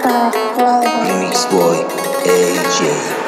Remix boy AJ.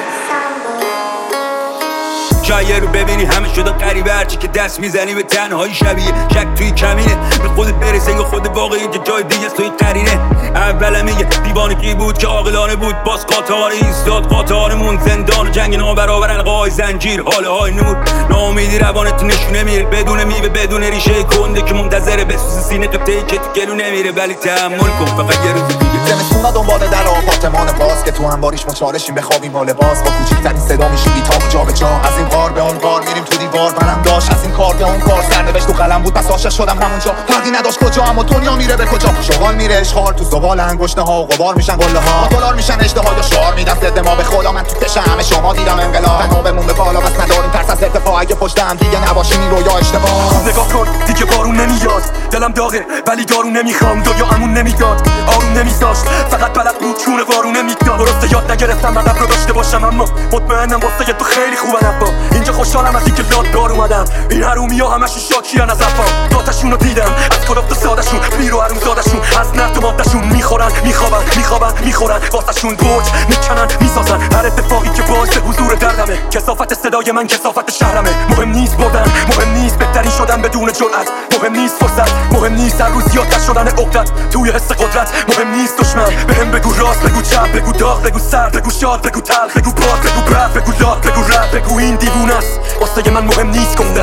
شاید رو ببینی همه شده غریبه، هرچی که دست میزنی به تنهایی شبیه شک توی کمینه، به خودت برسه یا خود واقعی که جای دیگه توی قرینه. اول میگه دیوانگی بود که عاقلانه بود، باز قاطعانه ایستاد قاطعانمون، زندان جنگ نابرابر القای زنجیر حاله های نور. ناامیدی روانت نشونه میره بدون میوه بدون ریشه کنده که منتظره بسوز سینه قبطه‌ای که تو گلو نمیره، ولی تحمل کن فقط یه روز دیگه. زمستونا دنبال در آپارتمان باز که تو انباریش مچارشیم بخوابیم با لباس، با کوچیک‌ترین صدا میشیم تا جا به جا، از این غار به اون غار میریم تو دیوار برم داشت، از این کار به اون کار سرنوشت تو قلم بود پس عاشق شدم همونجا، فرقی نداشت کجا اما دنیا میره به کجا، شغال میره اشغال تو زبال انگشته ها و غبار میشن قله ها، دلار میشن اشتها یا شعار میدم ضد ما، به خدا من تو چشم همه شما دیدم انقلاب، تنابمون به بالا بس نداریم ترس از ارتفاع، اگه پشتم دیگه نباشیم این رویا اشتباه. نگاه کن دیگه بارون نمیاد، دلم داغه ولی دارو نمیخوام، دنیا امون نمیداد آروم نمیذاشت، فقط بلد بود چونه وارو نمیداد، درسته یاد نگرفتم ادب رو داشته باشم، اما مطمئنم واسه تو خیلی خوبه نبا، اینجا خوشحالم از اینکه دادگار اومدم، این حرومیا همشون شاکیان از افا، داتشون رو دیدم از کلافت سادشون، پیر و حرومزادشون از نفت و مادشون، میخورن میخورن واسهشون برج میکنن میسازن، هر اتفاقی که باعث حضور دردمه، کثافت صدای من کثافت شهرمه، مهم نیست بردن، مهم نیست بهترین شدن بدون جرأت، مهم نیست فرصت، مهم نیست هر روز زیادتر شدن عقدت توی حس قدرت، مهم نیست دشمن بهم بگو راست بگو چپ بگو داغ بگو سرد بگو شاد بگو تلخ بگو باد بگو برف بگو لات بگو رپ بگو این دیوونه است، واسه من مهم نیست گنده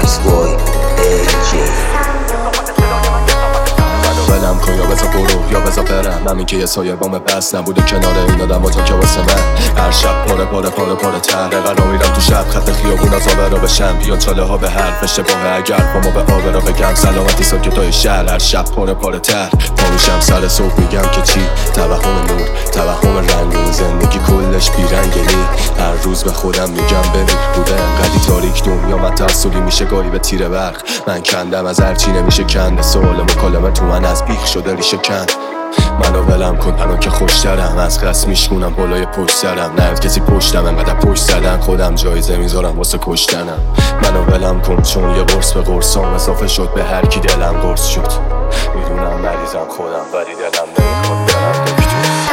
ولم کن یا بذار برو یا بذار برم، همین که یه سایه بام بس نبوده کنار این آدم تا که واسه من هر شب پاره تره قرار میرم تو شب خط خیابون از آبه را بشم، بیان چاله ها به حرف اشتباهه اگر با ما به آبه را بگم، سلامتی ساکتای شهر هر شب پاره تر پا میشم سر صبح میگم که چی، توهم نور توهم رنگین زندگی کلش بیرنگی، هر روز به خودم میگم بمیر بوده انقدی تاریک دنیا من تحصیلی میشه گاهی به تیر برق، من کندم از هرچی نمیشه کنده، سوال مکالمه تو من از بیخ شده ریشه کند، منو ولم کن الان که خوشترم، از قصد میشکونم بالای پشت سرم، نه کسی پشتم انقدر پشت زدن خودم جایزه میذارم واسه کشتنم، منو ولم کن چون یه قرص به قرصام اضافه شد به هر کی دلم قرص شد، میدونم مریضم خودم ولی دلم نمیخواد برم دکتر.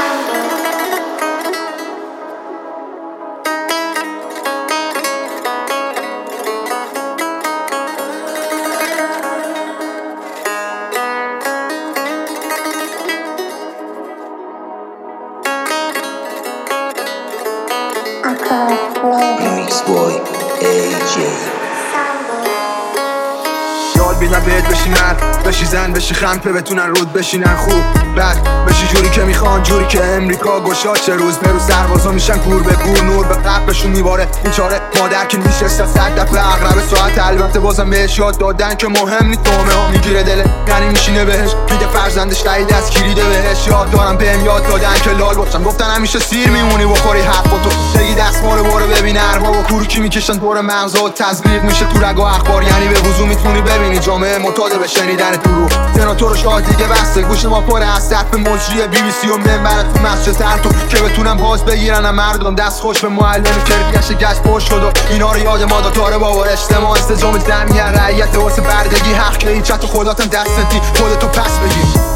Remix boy AJ. یاد بیدن بهت بشی مرد بشی زن بشی خمپه بتونن رود بشینن خوب بعد بشی جوری که میخوان جوری که امریکا گشاد چه روز به روز سربازا میشن کور به کور، نور به قبشون میباره این چاره مادر که میشسته 100 دفعه اقرب ساعت، البته بازم بهش یاد دادن که مهم نیست تومه ها میگیره دل یعنی میشینه بهش میگه فرزندش تایید از کلیده بهش، یاد دارم بهم یاد دادن که لال باشم، گفتن همیشه سیر میمونی بخوری حرفاتو بگی دستمال برو ببین اربا و کوروکی میکشن دور مغزا و تزریق میشه تو رگ و اخبار، یعنی به وضو میتونی ببینی جامعه معتاد به شنیدن دروغ، سناتور شاه دیگه بسته گوش ما پر از سطح مجری بی بی سی و منبر تو مسجد ترتو که بتونن باز بگیرن مردم دست خوش به معلم کرپیش گشت پشت شد و اینا رو یاد ما داره بابا، اجتماع انسجام جمعیت رعیت واسه بردگی حق که هیچ تو خداتم دست ندی خودتو پس بگی.